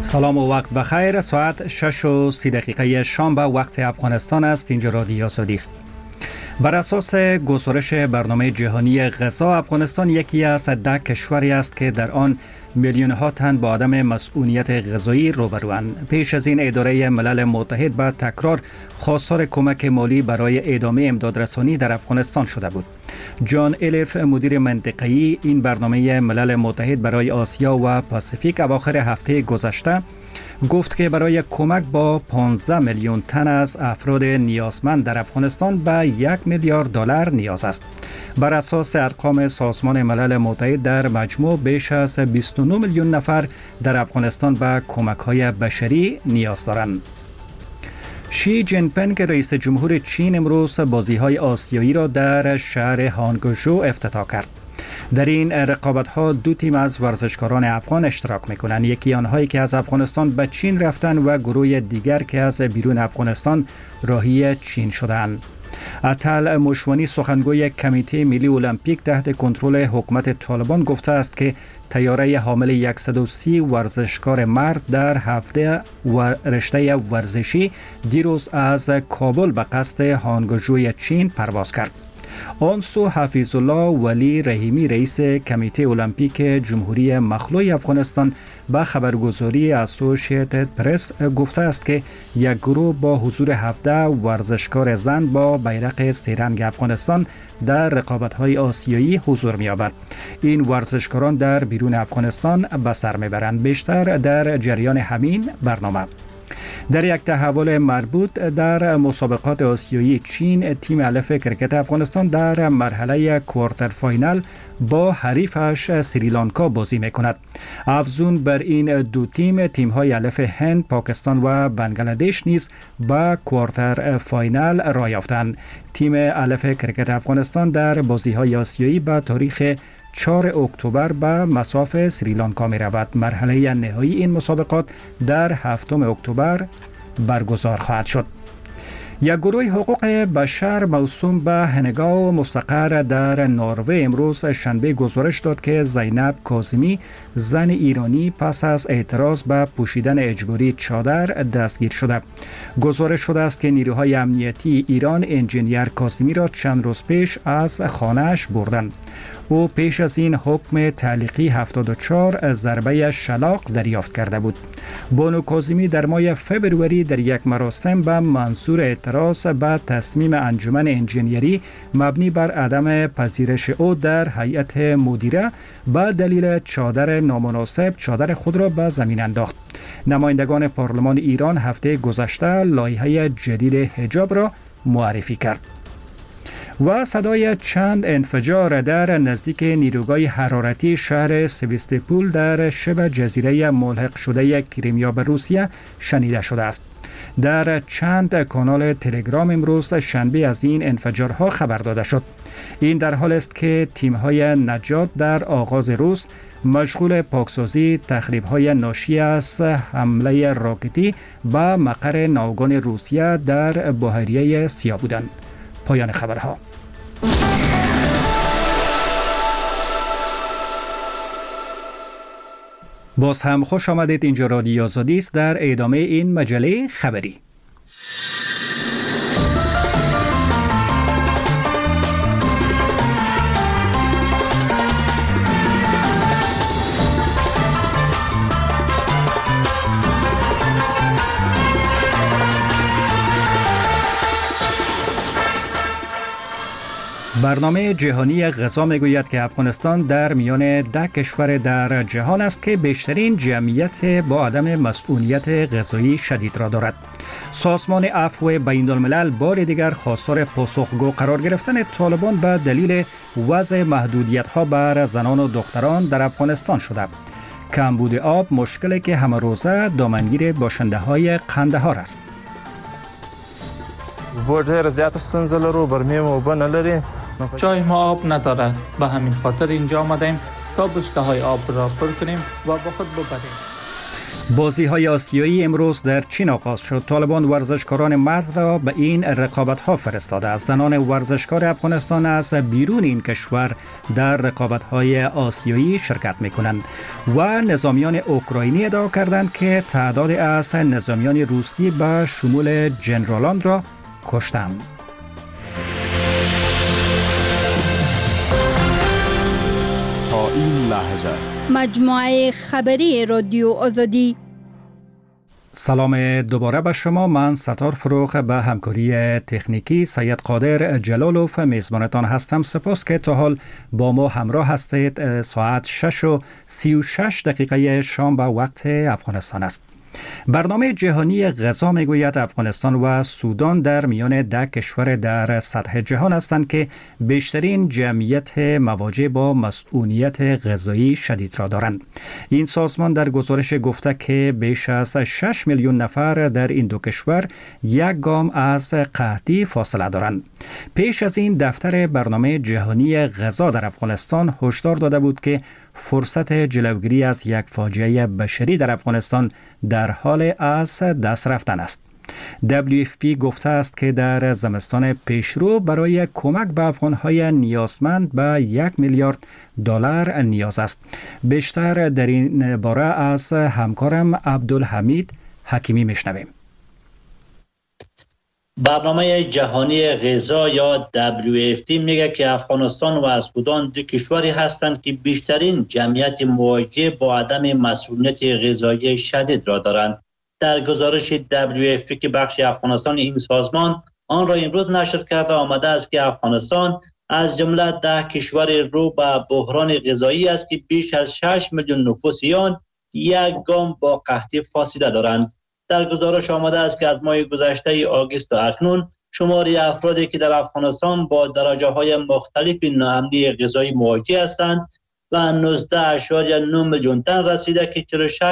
سلام و وقت بخیر. ساعت 6:30 شام به وقت افغانستان است. اینجا رادیو آزادی است. بر اساس گزارش برنامه جهانی غذا، افغانستان یکی از 10 کشوری است که در آن میلیون ها تن با عدم مسئولیت غذایی روبروند. پیش از این اداره ملل متحد به تکرار خواستار کمک مالی برای ادامه امدادرسانی در افغانستان شده بود. جان الیف، مدیر منطقه‌ای این برنامه ملل متحد برای آسیا و پاسیفیک، اواخر هفته گذشته گفت که برای کمک با 15 میلیون تن از افراد نیازمند در افغانستان به 1 میلیارد دلار نیاز است. بر اساس ارقام سازمان ملل متحد در مجموع بیش از 29 میلیون نفر در افغانستان به کمک‌های بشری نیاز دارند. شی جین پینگ، رئیس جمهور چین، امروز بازی‌های آسیایی را در شهر هانگژو افتتاح کرد. در این رقابت‌ها 2 تیم از ورزشکاران افغان اشتراک می‌کنند. یکی آنهایی که از افغانستان به چین رفتند و گروه دیگر که از بیرون افغانستان راهی چین شدند. عطل مشوانی، سخنگوی کمیته ملی المپیک تحت کنترل حکومت طالبان، گفته است که طیاره حامل 130 ورزشکار مرد در هفته و رشته ورزشی دیروز از کابل به قصد هانگژوی چین پرواز کرد. آن سو حفیظ الله ولی رحیمی، رئیس کمیته المپیک جمهوری مخلوع افغانستان، به خبرگزاری اسوسییتد پرس گفته است که یک گروه با حضور 17 ورزشکار زن با بیرق سه‌رنگ افغانستان در رقابت‌های آسیایی حضور می‌یابد. این ورزشکاران در بیرون افغانستان به سر می‌برند. بیشتر در جریان همین برنامه. در یک تحول مربوط در مسابقات آسیایی چین، تیم الف کرکت افغانستان در مرحله کوارتر فاینال با حریفش سریلانکا بازی میکند. افزون بر این 2 تیم‌های الف هند، پاکستان و بنگلادش نیز به کوارتر فاینال راه یافتند. تیم الف کرکت افغانستان در بازی‌های آسیایی به تاریخ 4 اکتبر به مصاف سریلانکا می رود. مرحله نهایی این مسابقات در 7 اکتبر برگزار خواهد شد. یک گروه حقوق بشر موسوم به هنگاو مستقر در نروژ امروز شنبه گزارش داد که زینب کاظمی، زن ایرانی، پس از اعتراض به پوشیدن اجباری چادر دستگیر شده. گزارش شده است که نیروهای امنیتی ایران انجینیر کاظمی را چند روز پیش از خانه‌اش بردند. او پیش از این حکم تعلیقی 74 ضربه شلاق دریافت کرده بود. بانو کاظمی در ماه فبروری در یک مراسم به منظور اعتراض به تصمیم انجمن انجینیری مبنی بر عدم پذیرش او در هیئت مدیره به دلیل چادر نامناسب چادر خود را به زمین انداخت. نمایندگان پارلمان ایران هفته گذشته لایحه جدید حجاب را معرفی کرد. و صدای چند انفجار در نزدیک نیروگاه حرارتی شهر سویستوپول در شبه جزیره ملحق شده کریمیا به روسیه شنیده شده است. در چند کانال تلگرام امروز شنبه از این انفجارها خبر داده شد. این در حال است که تیم‌های نجات در آغاز روز مشغول پاکسازی تخریب‌های ناشی از حمله راکتی به مقر ناوگان روسیه در بحیره سیاه بودند. پایان خبرها. باز هم خوش آمدید. اینجا رادیو آزادی است. در ادامه این مجله خبری، برنامه جهانی غذا میگوید که افغانستان در میان 10 کشور در جهان است که بیشترین جمعیت با عدم مسئولیت غذایی شدید را دارد. سازمان عفو بین الملل بار دیگر خواستار پاسخگو قرار گرفتن طالبان به دلیل وضع محدودیت‌ها بر زنان و دختران در افغانستان شده. کمبود آب مشکلی که همه روزه دامنگیر باشنده‌های قندهار است. جای ما آب ندارد، به همین خاطر اینجا آمدیم تا بشکه‌های آب را پر کنیم و با خود ببریم. بازی های آسیایی امروز در چین آغاز شد. طالبان ورزشکاران مرد را به این رقابت ها فرستاده است. زنان ورزشکار افغانستان از بیرون این کشور در رقابت های آسیایی شرکت می کنند و نظامیان اوکراینی ادعا کردند که تعداد از نظامیان روسی به شمول جنرالان را کشتند. تا این لحظه مجموعه خبری رادیو آزادی. سلام دوباره به شما. من ستار فروغ به همکاری تکنیکی سید قادر جلالوف میزبانتان هستم. سپاس که تا حال با ما همراه هستید. ساعت 6:36 شام به وقت افغانستان است. برنامه جهانی غذا میگوید افغانستان و سودان در میان 10 کشور در سطح جهان هستند که بیشترین جمعیت مواجه با مسئولیت غذایی شدید را دارند. این سازمان در گزارش گفته که بیش از 6 میلیون نفر در این دو کشور یک گام از قحطی فاصله دارند. پیش از این دفتر برنامه جهانی غذا در افغانستان هشدار داده بود که فرصت جلوگیری از یک فاجعه بشری در افغانستان در حال از دست رفتن است. WFP گفته است که در زمستان پیشرو برای کمک به افغانهای نیازمند به 1 میلیارد دلار نیاز است. بیشتر در این باره از همکارم عبدالحمید حکیمی میشنویم. برنامه جهانی غذا یا WFP میگه که افغانستان و سودان دو کشوری هستند که بیشترین جمعیت مواجه با عدم مسئولیت غذایی شدید را دارند. در گزارش WFP که بخش افغانستان این سازمان آن را امروز نشر کرده آمده است که افغانستان از جمله 10 کشور رو به بحران غذایی است که بیش از 6 میلیون نفوس آن یک گام با قحطی فاصله دارند. در گزارش آمده است که از ماه گذشته آگوست تا اکنون شمار افرادی که در افغانستان با درجه‌های مختلف ناامنی غذایی مواجه هستند و 19.9 میلیون تن رسیده که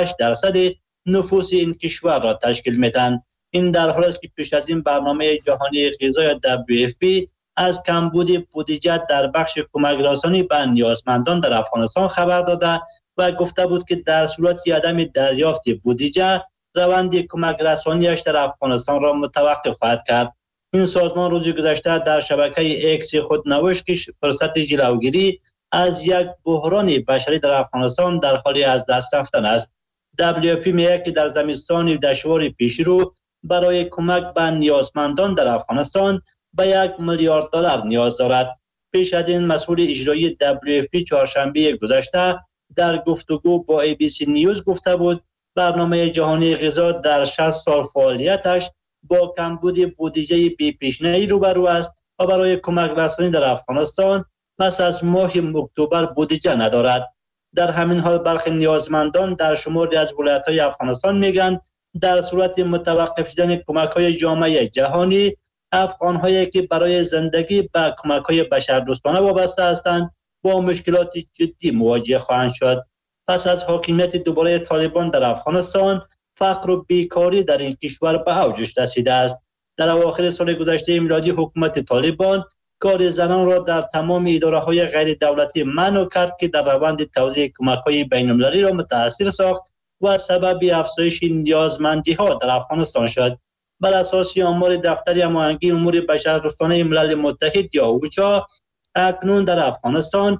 46% نفوس این کشور را تشکیل می‌دهند. این در حالی است که پیش از این برنامه جهانی غذا یا WFP از کمبود بودجه در بخش کمک رسانی به نیازمندان در افغانستان خبر داده و گفته بود که در صورت عدم دریافت بودجه روند کمک رسانیش در افغانستان را متوقف خواهد کرد. این سازمان روز گذشته در شبکه اکس خود نوشت که فرصت جلوگیری از یک بحران بشری در افغانستان در حال از دست رفتن است. WFP میگه که در زمستان دشوار پیشرو برای کمک به نیازمندان در افغانستان به 1 میلیارد دلار نیاز دارد. پیش از این مسئول اجرایی WFP چهارشنبه گذشته در گفتگو با ABC نیوز گفته بود برنامه جهانی غذا در 60 سال فعالیتش با کمبود بودجه بی‌پیش‌نه‌ای روبرو است و برای کمک رسانی در افغانستان پس از ماه اکتبر بودجه ندارد. در همین حال برخی نیازمندان در شماری از ولایت‌های افغانستان میگن در صورت متوقف شدن کمک‌های جامعه جهانی افغان‌هایی که برای زندگی به کمک‌های بشردوستانه وابسته هستند با مشکلات جدی مواجه خواهند شد. پس از حاکمیت دوباره طالبان در افغانستان فقر و بیکاری در این کشور به اوجش رسیده است. در اواخر سال گذشته میلادی حکومت طالبان کار زنان را در تمام اداره‌های غیر دولتی منع کرد که در روند توزیع کمک‌های بین‌المللی را متأثر ساخت و سبب افزایش نیازمندی‌ها در افغانستان شد. بر اساس آمار دفتر هماهنگی امور بشردوستانه ملل متحد یا اوچا اکنون در افغانستان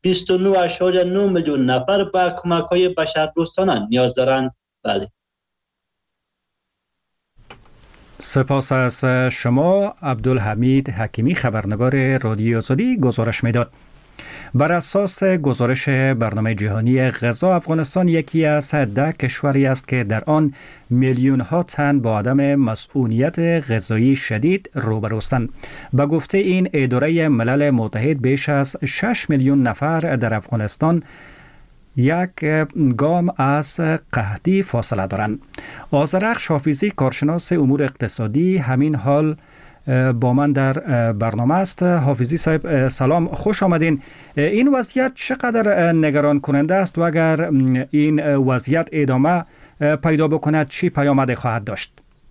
29.9 میلیون نفر به کمک‌های بشردوستانه نیاز دارند. بله. سپاس از شما عبدالحمید حکیمی، خبرنگار رادیو آزادی گزارش میداد. بر اساس گزارش برنامه جهانی غذا افغانستان یکی از 10 کشوری است که در آن میلیون ها تن با عدم مسئولیت غذایی شدید روبروستند. به گفته این اداره ملل متحد بیش از 6 میلیون نفر در افغانستان یک گام از قحطی فاصله دارند. آذرخش حافظی کارشناس امور اقتصادی همین حال با من در برنامه است. حافظی صاحب سلام، خوش آمدین. این وضعیت چقدر نگران کننده است و اگر این وضعیت ادامه پیدا بکند چی پیامد خواهد داشت؟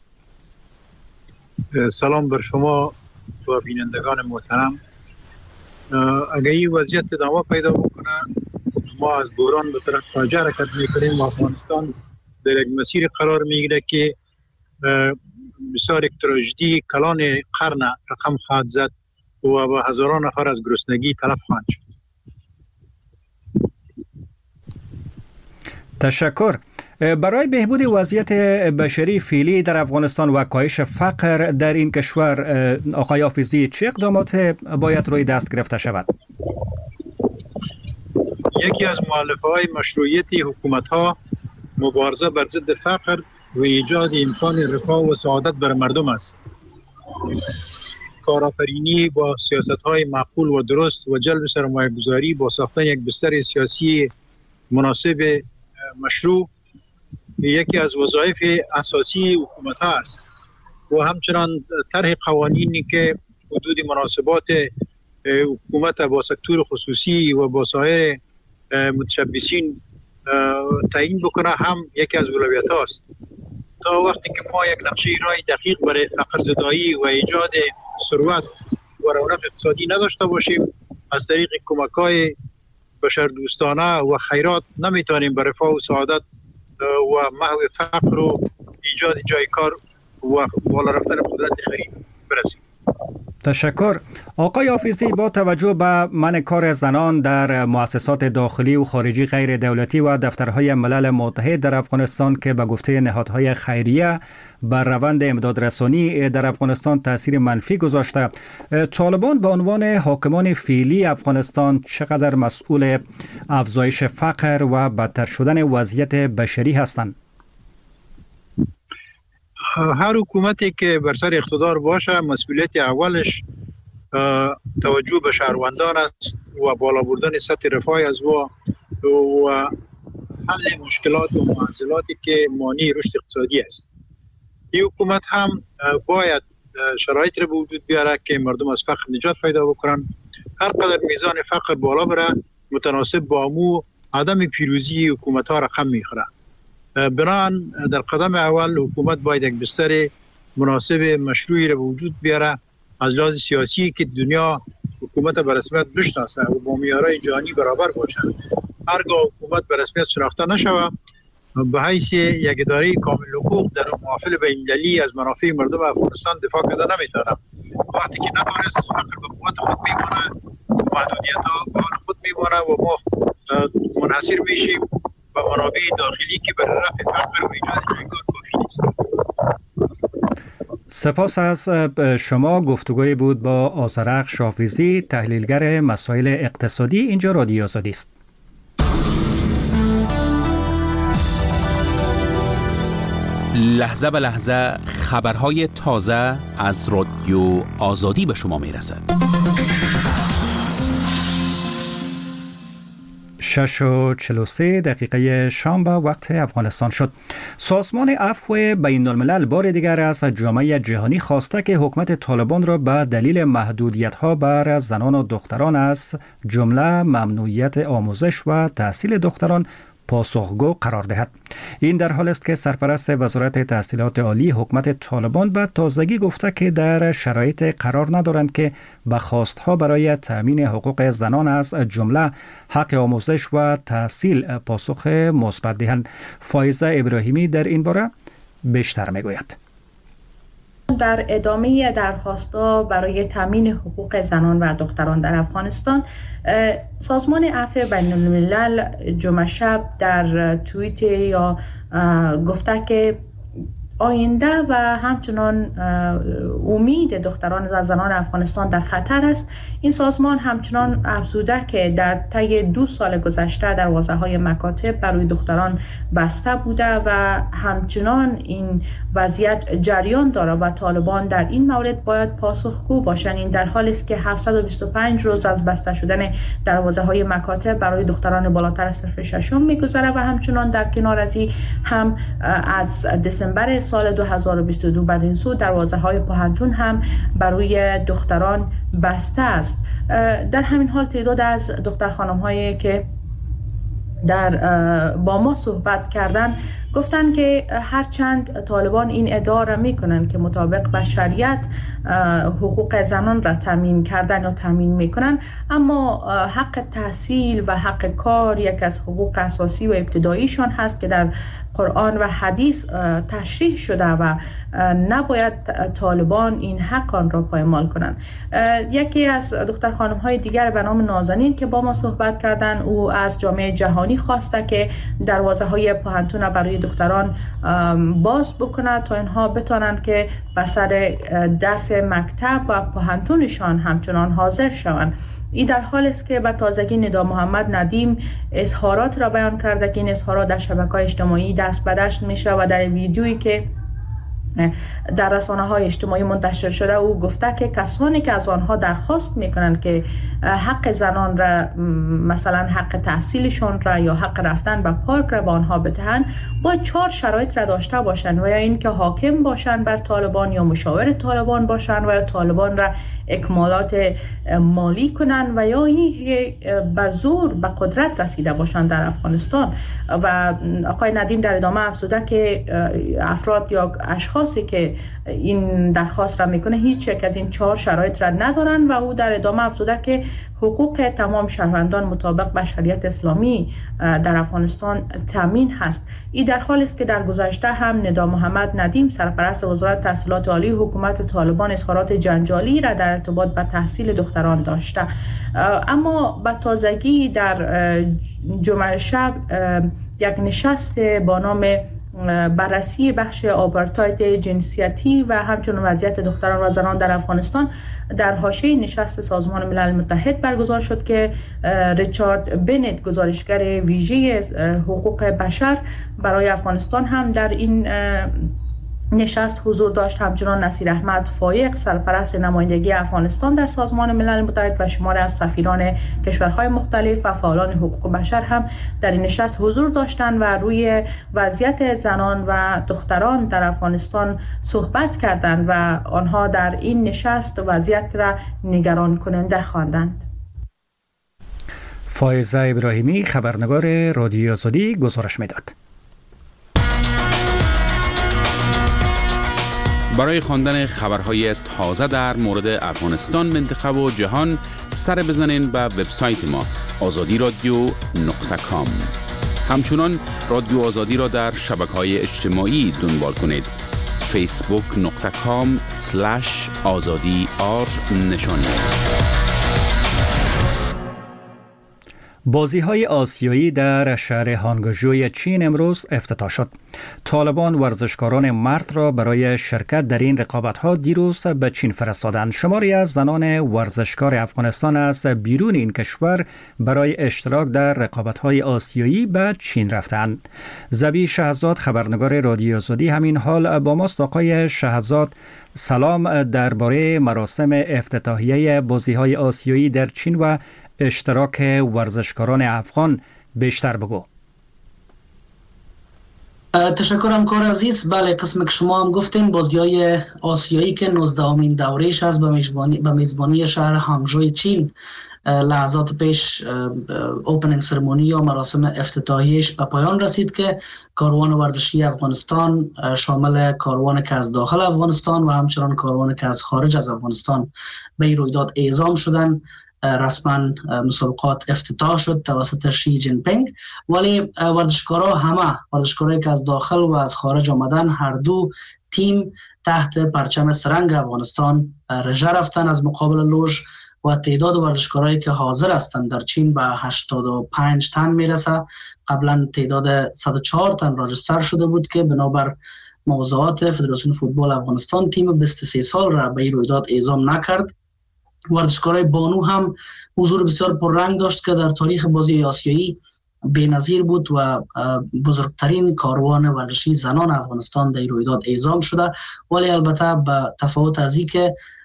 سلام بر شما و بینندگان محترم. اگر این وضعیت ادامه پیدا بکنه ما از بحران به طرف فاجعه حرکت میکنیم و افغانستان در یک مسیر قرار میگیره که بسیار یک تراژدی کلان قرن رقم خواهد زد و با هزاران نفر از گرسنگی تلف خواهند شد. تشکر. برای بهبود وضعیت بشری فعلی در افغانستان و کاهش فقر در این کشور، آقای حافظی، چه اقدامات باید روی دست گرفته شود؟ یکی از مؤلفه‌های مشروعیت حکومت‌ها مبارزه بر ضد فقر و ایجاد امکان رفاه و سعادت بر مردم است. کارآفرینی با سیاست‌های معقول و درست و جلب سرمایه‌گذاری با ساختن یک بستر سیاسی مناسب مشروع یکی از وظایف اساسی حکومت‌ها است و همچنان طرح قوانینی که حدود مناسبات حکومت با سکتور خصوصی و با سایر متشبثین تعیین بکنه هم یکی از اولویت‌ها است. تا وقتی که ما یک نقشه رای دقیق برای فقر زدایی و ایجاد ثروت و رونق اقتصادی نداشته باشیم، از طریق کمک‌های بشردوستانه و خیرات نمیتونیم به رفاه و سعادت و محو فقر و ایجاد جای کار و بالا رفتن قدرت خرید برسیم. تشکر. آقای حافظی، با توجه به منع کار زنان در مؤسسات داخلی و خارجی غیر دولتی و دفترهای ملل متحد در افغانستان که به گفته نهادهای خیریه بر روند امدادرسانی در افغانستان تاثیر منفی گذاشته، طالبان به عنوان حاکمان فعلی افغانستان چقدر مسئول افزایش فقر و بدتر شدن وضعیت بشری هستند؟ هر حکومتی که بر سر اقتدار باشه مسئولیت اولش توجه به شهروندان است و بالا بردن سطح رفاه از و حل مشکلات و معضلاتی که مانع رشد اقتصادی است. این حکومت هم باید شرایط را به وجود بیاره که مردم از فقر نجات پیدا بکنن. هر قدر میزان فقر بالا بره متناسب با امو عدم پیروزی حکومت ها رقم میخوره. بنابراین در قدم اول حکومت باید یک بستر مناسب مشروعی را به وجود بیاره از لحاظ سیاسی که دنیا حکومت به رسمیت بشناسه و با معیارهای جهانی برابر باشه. هرگاه حکومت به رسمیت شناخته نشوه به حیث یک اداره کامل حقوق در محافل بین‌المللی از منافع مردم افغانستان دفاع کرده نمیتونه. وقتی که نتونست فقر به قوت خود میمونه، محدودیت‌ها به حال خود میمونه و ما منحصر میشیم و منابع داخلی که برای رفع فقر و ایجاد جایگاه کافی نیست. سپاس از شما. گفتگوی بود با آذرخش حافظی، تحلیلگر مسائل اقتصادی. اینجا رادیو آزادی است. لحظه به لحظه خبرهای تازه از رادیو آزادی به شما میرسد. 6:43 شام به وقت افغانستان شد. سازمان عفو بین الملل بار دیگر از جامعه جهانی خواسته که حکومت طالبان را به دلیل محدودیت‌ها بر زنان و دختران از جمله ممنوعیت آموزش و تحصیل دختران پاسخگو قرار دهد. این در حال است که سرپرست وزارت تحصیلات عالی حکومت طالبان به تازگی گفته که در شرایط قرار ندارند که به خواستها برای تأمین حقوق زنان از جمله حق آموزش و تحصیل پاسخ مثبت دهند. فایزه ابراهیمی در این باره بیشتر میگوید. در ادامه درخواست‌ها برای تامین حقوق زنان و دختران در افغانستان، سازمان عفو بین الملل جمعه شب در توییت یا گفته که آینده و همچنان امید دختران و زنان افغانستان در خطر است. این سازمان همچنان افزوده که در طی 2 سال گذشته دروازه‌های مکاتب برای دختران بسته بوده و همچنان این وضعیت جریان داره و طالبان در این مورد باید پاسخگو باشند. این در حالی است که 725 روز از بسته شدن دروازه‌های مکاتب برای دختران بالاتر از صف ششم می‌گذره و همچنان در کنار از این هم از دسامبر سال 2022 بعد این سو دروازه‌های پوهنتون هم برای دختران بسته است. در همین حال تعداد از دختر خانم‌هایی که با ما صحبت کردن گفتن که هرچند طالبان این ادعا را میکنن که مطابق با شریعت حقوق زنان را تامین کردن یا تامین میکنن، اما حق تحصیل و حق کار یک از حقوق اساسی و ابتداییشان هست که در قرآن و حدیث تشریح شده و نباید طالبان این حق آن را پایمال کنند. یکی از دختر خانم های دیگر به نام نازنین که با ما صحبت کردن، او از جامعه جهانی خواسته که دروازه های پوهنتون برای دختران باز بکنند تا اینها بتوانند که به سر درس مکتب و پوهنتونشان همچنان حاضر شوند. این در حال است که به تازگی ندا محمد ندیم اظهارات را بیان کرده که این اظهارات در شبکه‌های اجتماعی دست به دست میشه و در ویدیویی که در رسانه‌های اجتماعی منتشر شده او گفته که کسانی که از آنها درخواست میکنند که حق زنان را، مثلا حق تحصیلشون را یا حق رفتن به پارک را به آنها بدهند، باید 4 شرایط را داشته باشند و یا اینکه حاکم باشند بر طالبان یا مشاور طالبان باشند و یا طالبان را اکمالات مالی کنند و یا این به زور به قدرت رسیده باشند در افغانستان. و آقای ندیم در ادامه افزوده که افراد یا اشخاصی که این درخواست را میکنه هیچ یک از این 4 شرایط را ندارن و او در ادامه افزوده که حقوق تمام شهروندان مطابق با شریعت اسلامی در افغانستان تامین هست. این در حالی است که در گذشته هم ندا محمد ندیم سرپرست وزارت تحصیلات عالی حکومت طالبان اظهارات جنجالی را در ارتباط با تحصیل دختران داشته، اما به تازگی در جمعه شب یک نشست با نام بررسی بخش آپارتاید جنسیتی و همچنین وضعیت دختران و زنان در افغانستان در حاشیه نشست سازمان ملل متحد برگزار شد که ریچارد بنت گزارشگر ویژه حقوق بشر برای افغانستان هم در این نشست حضور داشت. همچنان نصیر احمد فایق سرپرست نمایندگی افغانستان در سازمان ملل متحد و شماری از سفیران کشورهای مختلف و فعالان حقوق بشر هم در این نشست حضور داشتند و روی وضعیت زنان و دختران در افغانستان صحبت کردند و آنها در این نشست وضعیت را نگران کننده خواندند. فائزه ابراهیمی خبرنگار رادیو آزادی گزارش میداد. برای خواندن خبرهای تازه در مورد افغانستان، منطقه و جهان سر بزنین به وبسایت ما azadiradio.com. همچنان رادیو آزادی را در شبکه‌های اجتماعی دنبال کنید. facebook.com/azadi_r. بازی‌های آسیایی در شهر هانگژوی چین امروز افتتاح شد. طالبان ورزشکاران مرد را برای شرکت در این رقابت‌ها دیروز به چین فرستادند. شماری از زنان ورزشکار افغانستان از بیرون این کشور برای اشتراک در رقابت‌های آسیایی به چین رفتند. زبی شهزاد خبرنگار رادیو آزادی همین حال با ماست. آقای شهزاد سلام، درباره مراسم افتتاحیه بازی‌های آسیایی در چین و اشتراک ورزشکاران افغان بیشتر بگو. تشکرم کار عزیز. بله، قسم که شما هم گفتین بازی‌های آسیایی که 19مین دوره‌اش است به میزبانی شهر هانگژو چین لحظات پیش اوپنینگ سرمونی یا مراسم افتتاحیش به پایان رسید که کاروان ورزشی افغانستان شامل کاروان که از داخل افغانستان و همچنان کاروان که از خارج از افغانستان به این رویداد اعزام شدند. رسما مسابقات افتتاح شد توسط شی جین پینگ، ولی ورزشکارایی که از داخل و از خارج آمدن، هر دو تیم تحت پرچم سرنگ افغانستان رژه رفتن از مقابل لوژ و تعداد ورزشکارایی که حاضر هستند در چین به 85 تن میرسه. قبلا تعداد 104 تن راجستر شده بود که بنابر موضوعات فدراسیون فوتبال افغانستان تیم 23 سال را به این رویداد اعزام نکرد. ورزشکارای بانو هم حضور بسیار پررنگ داشت که در تاریخ بازی آسیایی بی‌نظیر بود و بزرگترین کاروان ورزشی زنان افغانستان در رویداد اعزام شده، ولی البته به تفاوت از این که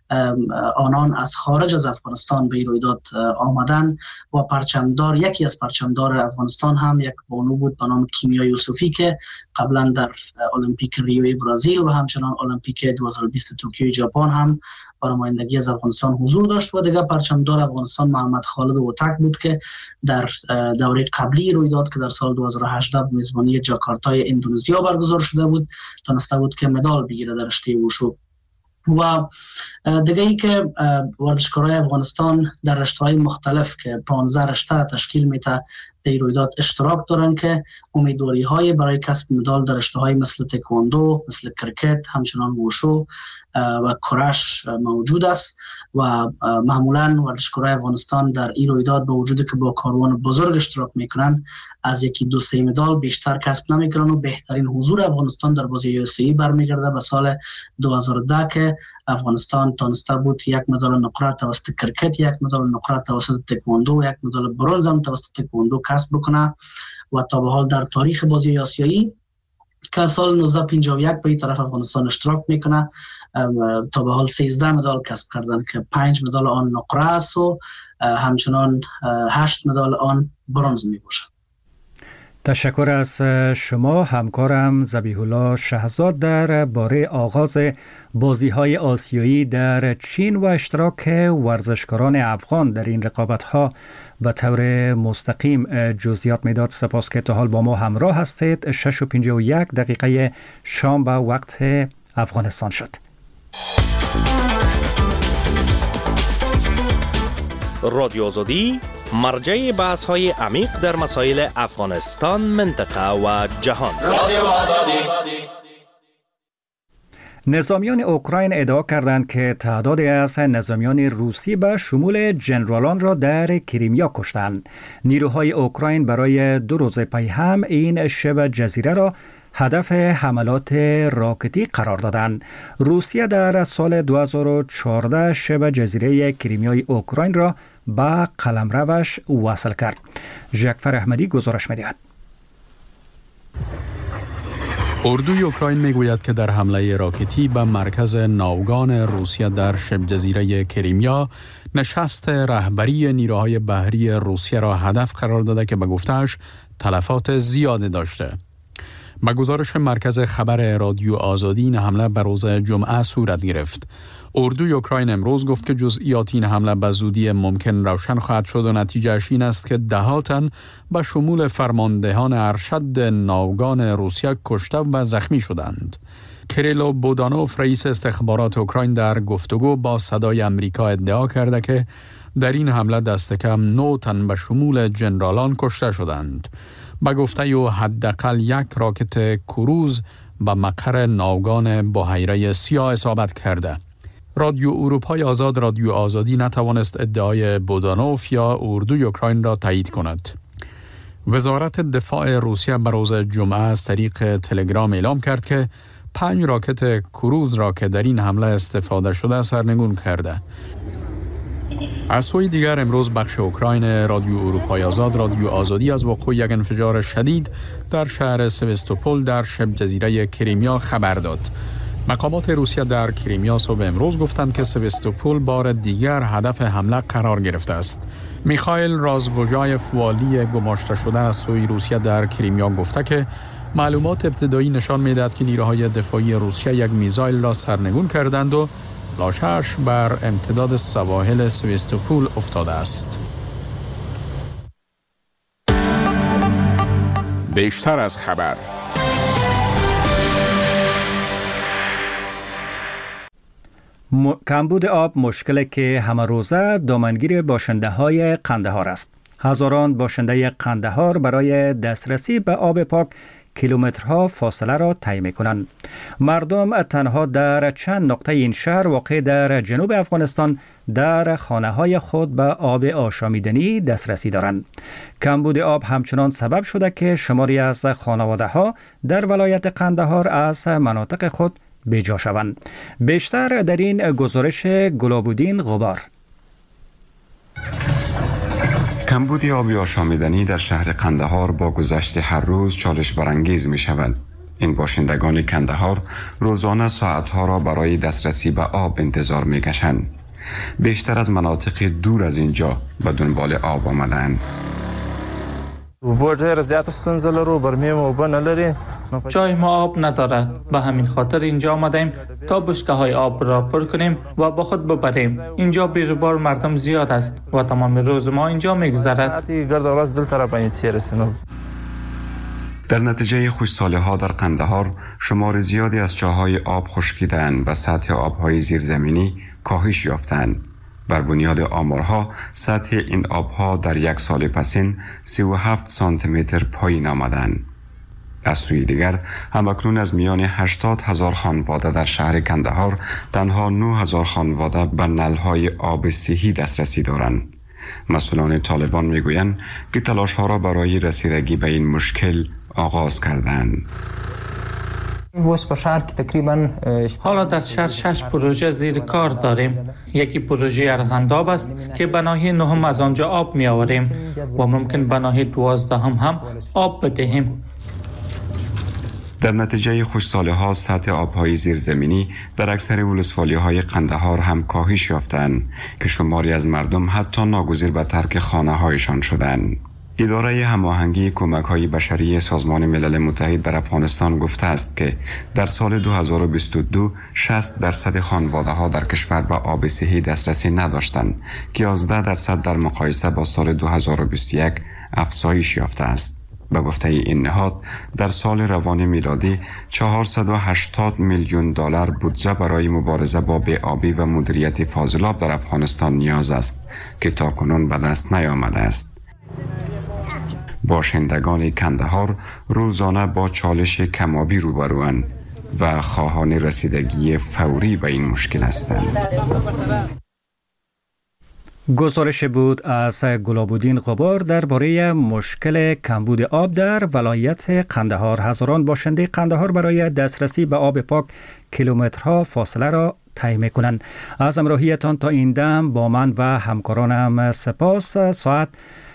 آنان از خارج از افغانستان به این رویداد آمدن و پرچمدار، یکی از پرچمدار افغانستان هم یک بانو بود به نام کیمیا یوسفی که قبلا در المپیک ریوی برزیل و همچنان المپیک 2020 توکیو ژاپن هم با نمایندگی از افغانستان حضور داشت و دیگر پرچمدار افغانستان محمد خالد اوتک بود که در دوره قبلی رویداد که در سال 2018 به میزبانی جاکارتای اندونزیا برگزار شده بود تونسته بود که مدال بگیره در رشته وشو. و دیگه ای که ورزشکارای افغانستان در رشته‌های مختلف که 15 رشته تشکیل میده در رویداد اشتراک دارن که امیدواری‌های برای کسب مدال در رشته‌های مثل تکواندو، مثل کرکت، همچنان وشو و کرش موجود است و معمولا ورزشکارای افغانستان در این رویداد با وجودی که با کاروان بزرگ اشتراک میکنن از یکی دو سه مدال بیشتر کسب نمیکنن و بهترین حضور افغانستان در بازی UFC برمیگرده به سال 2010 که افغانستان تونسته بود یک مدال نقره توسط کرکت، یک مدال نقره توسط تکواندو و یک مدال برنز هم توسط تکواندو کسب بکنه و تا به حال در تاریخ بازی آسیایی که سال 1951 به این طرف افغانستان اشتراک میکنه تا به حال 13 مدال کسب کردن که 5 مدال آن نقره است و همچنان 8 مدال آن برنز می باشد. تشکر از شما همکارم ذبیح الله شهزاد در باره آغاز بازی‌های آسیایی در چین و اشتراک ورزشکاران افغان در این رقابت‌ها به طور مستقیم جزئیات میداد. سپاس که تا حال با ما همراه هستید. 6:51 شام به وقت افغانستان شد. رادیو آزادی مرجع بحث‌های عمیق در مسائل افغانستان، منطقه و جهان. رادیو آزادی. نظامیان اوکراین ادعا کردند که تعدادی از نظامیان روسی به شمول جنرالان را در کریمیا کشتند. نیروهای اوکراین برای 2 روز پی هم این شبه جزیره را هدف حملات راکتی قرار دادند. روسیه در سال 2014 شبه جزیره کریمیای اوکراین را به قلمروش وصل کرد. جعفر احمدی گزارش می‌دهد. اردوی اوکراین میگوید که در حمله راکتی به مرکز ناوگان روسیه در شبه جزیره کریمیا نشست رهبری نیروهای بحری روسیه را هدف قرار داده که به گفته‌اش تلفات زیادی داشته. با گزارش مرکز خبر رادیو آزادی این حمله به روز جمعه صورت گرفت. اردوی اوکراین امروز گفت که جزئیات این حمله به زودی ممکن روشن خواهد شد و نتیجهش این است که ده‌ها تن به شمول فرماندهان ارشد ناوگان روسیه کشته و زخمی شدند. کریلو بودانوف رئیس استخبارات اوکراین در گفتگو با صدای امریکا ادعا کرده که در این حمله دست کم 9 تن به شمول جنرالان کشته شدند. با گفته او حداقل 1 راکت کروز به مقر ناوگان بحیره سیاه اصابت کرده. رادیو اروپای آزاد رادیو آزادی نتوانست ادعای بودانوف یا اردوی اوکراین را تایید کند. وزارت دفاع روسیه به روز جمعه از طریق تلگرام اعلام کرد که 5 راکت کروز را که در این حمله استفاده شده سرنگون کرده. از سوی دیگر امروز بخش اوکراین رادیو اروپای آزاد رادیو آزادی از وقوع یک انفجار شدید در شهر سوستوپول در شبه جزیره کریمیا خبر داد. مقامات روسیه در کریمیا صبح امروز گفتند که سوستوپول بار دیگر هدف حمله قرار گرفته است. میخائیل رازوژایف والی گماشته شده از سوی روسیه در کریمیا گفته که معلومات ابتدایی نشان می‌دهد که نیروهای دفاعی روسیه یک میزایل را سرنگون کردند و لاشه‌اش بر امتداد سواحل سوستوپول افتاده است. بیشتر از خبر. کمبود آب مشکلی که همه روزه دامنگیر باشنده‌های قندهار است. هزاران باشنده قندهار برای دسترسی به آب پاک کیلومترها فاصله را طی می‌کنند. مردم تنها در چند نقطه این شهر واقع در جنوب افغانستان در خانه‌های خود به آب آشامیدنی دسترسی دارند. کمبود آب همچنان سبب شده که شماری از خانواده‌ها در ولایت قندهار از مناطق خود بیجا شوند. بیشتر در این گزارش گلابودین غبار. کمبود آب آشامیدنی در شهر قندهار با گذشت هر روز چالش برانگیز می شود. این باشندگان کندهار روزانه ساعتها را برای دسترسی به آب انتظار می کشند. بیشتر از مناطق دور از اینجا به دنبال آب آمدند. چای ما آب ندارد، به همین خاطر اینجا آمدیم تا بشکه های آب را پر کنیم و با خود ببریم. اینجا بیروبار مردم زیاد است و تمام روز ما اینجا میگذرد. در نتیجه خشکسالی ها در قندهار شمار زیادی از چاهای آب خشکیدند و سطح آبهای زیرزمینی کاهش یافتند. بر بنیاد آمارها سطح این آبها در یک سال پسین 37 سانتی متر پایین آمدند. از سوی دیگر همکنون از میان 80,000 خانواده در شهر کندهار تنها 9,000 خانواده به نلهای آب صحی دسترسی دارند. مسئولان طالبان میگویند که تلاش ها را برای رسیدگی به این مشکل آغاز کردند. حالا در شهر 6 پروژه زیر کار داریم. یکی پروژه ارغنداب است که به ناحیه 9 از آنجا آب می آوریم و ممکن به ناحیه 12 هم آب بدهیم. در نتیجه خشکسالی ها سطح آبهای زیرزمینی در اکثر ولسوالی های قندهار هم کاهش یافتند که شماری از مردم حتی ناگزیر به ترک خانه هایشان شدند. اداره هماهنگی کمک‌های بشری سازمان ملل متحد در افغانستان گفته است که در سال 2022 60% خانواده‌ها در کشور به آب صحی دسترسی نداشتند که 11% در مقایسه با سال 2021 افزایش یافته است. به گفته این نهاد در سال روان میلادی 480 میلیون دلار بودجه برای مبارزه با بی‌آبی و مدیریت فاضلاب در افغانستان نیاز است که تاکنون به دست نیامده است. باشندگان کندهار روزانه با چالش کم‌آبی روبروند و خواهان رسیدگی فوری به این مشکل هستند. گزارش بود از گلاب‌الدین غبار درباره مشکل کمبود آب در ولایت قندهار. هزاران باشنده قندهار برای دسترسی به آب پاک کیلومترها فاصله را طی می‌کنند. از همراهیتان تا این دم با من و همکارانم سپاس. ساعت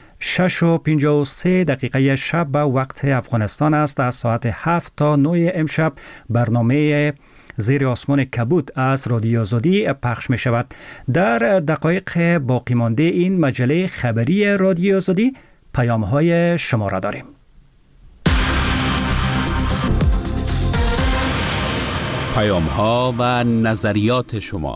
6:53 شب به وقت افغانستان است. از ساعت 7 تا 9 امشب برنامه زیر آسمان کبود از رادیو آزادی پخش می شود. در دقایق باقی مانده این مجله خبری رادیو آزادی پیام های شما را داریم. پیام ها و نظریات شما.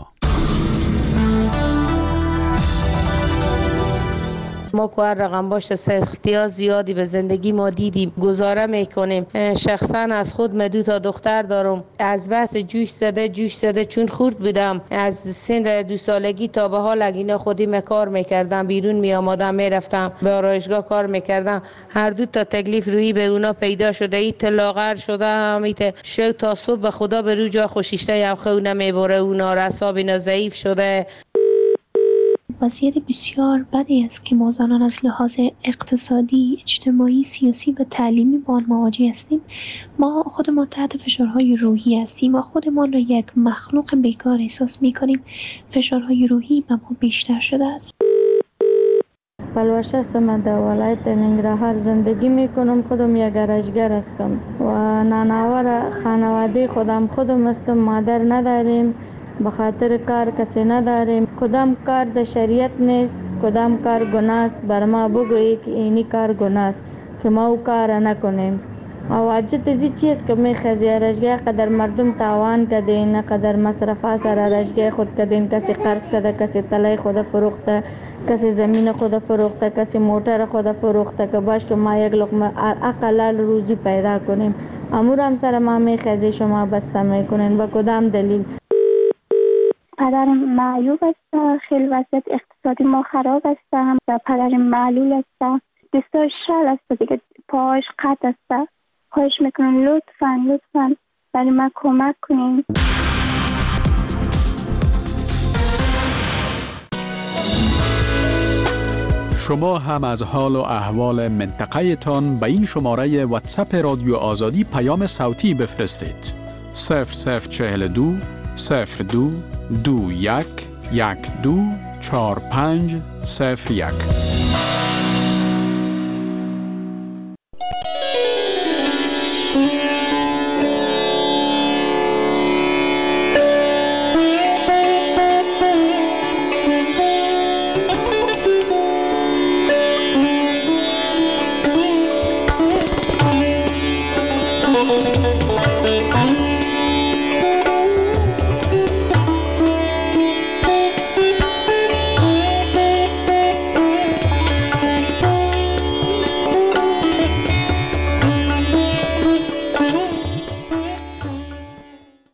ما که هر رقم باشه سختی‌ها زیادی به زندگی ما دیدیم، گزاره میکنیم. شخصا از خود من 2 دختر دارم. از بس جوش زده چون خورد بودم از سن 2 سالگی تا به حال اینا خودی کار میکردم، بیرون میامادم میرفتم به آرایشگاه کار میکردم. هر 2 تا تکلیف روی به اونا پیدا شده. ایت لاغر شده همیت شو تا صبح به خدا به رو جا خوشیشته یا خو نمیبره. اونا رساب اینا ضعیف شده. وضعیت بسیار بدی است که ما زنان از لحاظ اقتصادی، اجتماعی، سیاسی و تعلیمی با آن مواجه هستیم. ما خودمان تحت فشارهای روحی هستیم و خودمان را یک مخلوق بیکار احساس می‌کنیم. فشارهای روحی به ما بیشتر شده است. پلوش هستم، من در ولایت ننگرهار زندگی میکنم. خودم یک گرجگر هستم و نانآور خانواده خودم هستم. مادر نداریم، به خاطر کار کسی نداریم. کدام کار در شریعت نیست، کدام کار گناه است. بر ما بگویی که اینی کار گناه است که ما او کار نکنیم. او عجت زی چیز که میخوازی رشگه قدر مردم تاوان کدین، قدر مصرفات سر رشگه خود کدین. کسی قرض کده، کسی طلای خود فروخته، کسی زمین خود فروخته، کسی موتر خود فروخته که باش که ما یک لقمه اقلال روزی پیدا کنیم. امور هم سر ما میخوازی شما بسته میکنین. با کدام دلیل؟ پدرم معیوب است، خیلی وضعیت اقتصادی ما خراب است و پدرم معلول است، دستاش شل است دیگه، پاهاش قطع است. خواهش میکنم لطفاً برای من کمک کنین. شما هم از حال و احوال منطقه تان به این شماره واتساپ رادیو آزادی پیام صوتی بفرستید. 0042 02 21 12 45 01.